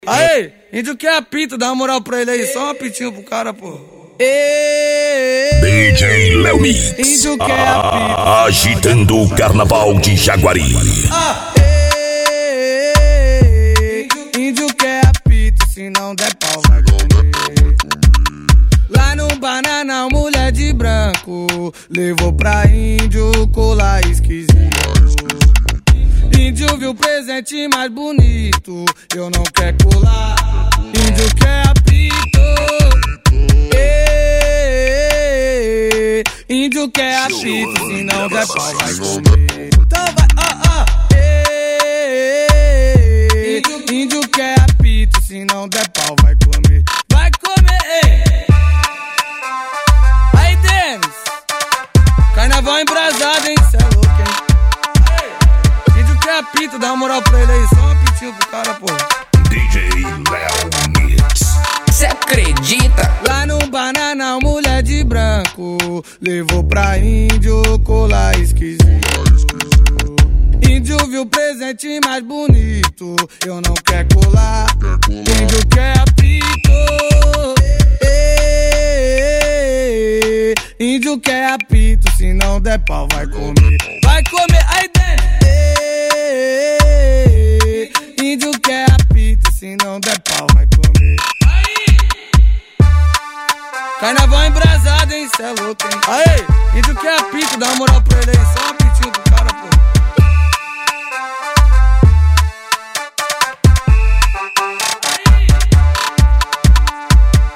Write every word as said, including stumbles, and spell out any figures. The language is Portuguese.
Aê, índio que apito, dá uma moral pra ele aí, só um apitinho pro cara, pô. D J Léo Mix, índio que apito, agitando o carnaval de Jaguari. Ah, índio que apito, se não der pau vai comer. Lá no Banana, mulher de branco levou pra índio colar esquisito. Índio viu o presente mais bonito, eu não quero colar. Índio quer apito, ei, índio quer apito, se não der pau vai comer. Então vai, ó, ó, ei, índio quer apito, se não der pau vai comer. Vai comer, ei. Aí, Denis, carnaval embrasado, hein, cê é louco, hein. Apito, dá uma moral pra ele aí, só um apitinho pro cara, pô. D J Léo Mix. Cê acredita? Lá no Banana, mulher de branco levou pra índio colar esquisito. Índio viu o presente mais bonito, eu não quero colar. Índio quer apito, ei, índio quer apito, se não der pau vai comer. Vai comer, aí dentro. Índio quer apito, se não der pau vai comer. Carnaval embrasado, hein, cê é louco, hein. Aê, índio quer apito, dá uma moral pra ele aí, só